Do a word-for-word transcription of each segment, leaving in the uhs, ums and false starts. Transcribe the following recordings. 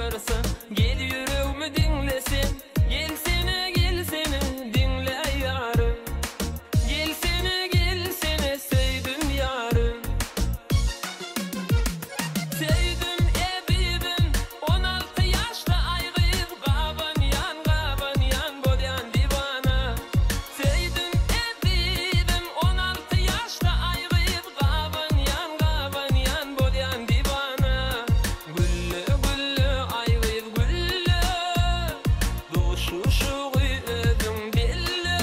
varsa gel yüreğimi dinlesin. Gelsene gelsene dinle yarım. Gelsene gelsene sevdim yarım. Sevdim ebibim on altı yaşta aygıyıp gaban yan gaban yan bolyan divana. Sevdim ebibim on altı yaşta aygıyıp gaban yan gaban yan bolyan divana. Gülle gülle aygıyıp gülle doğuşu şu ödüm bille.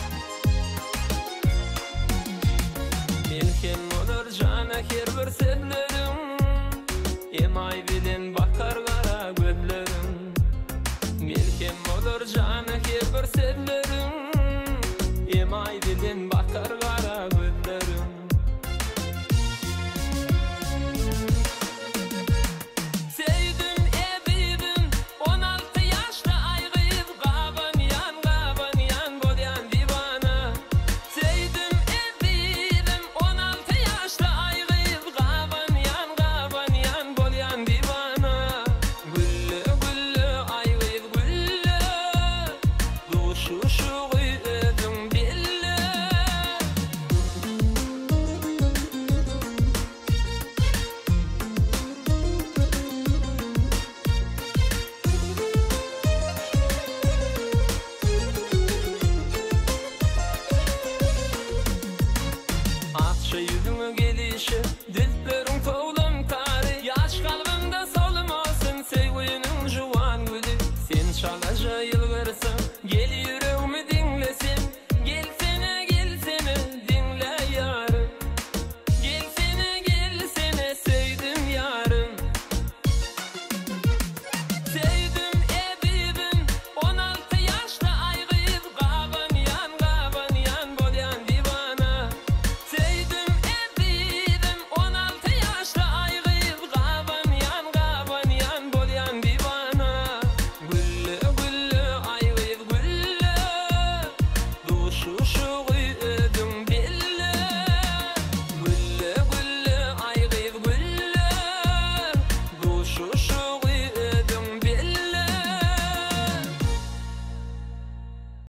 Melhem olur cana her bir senne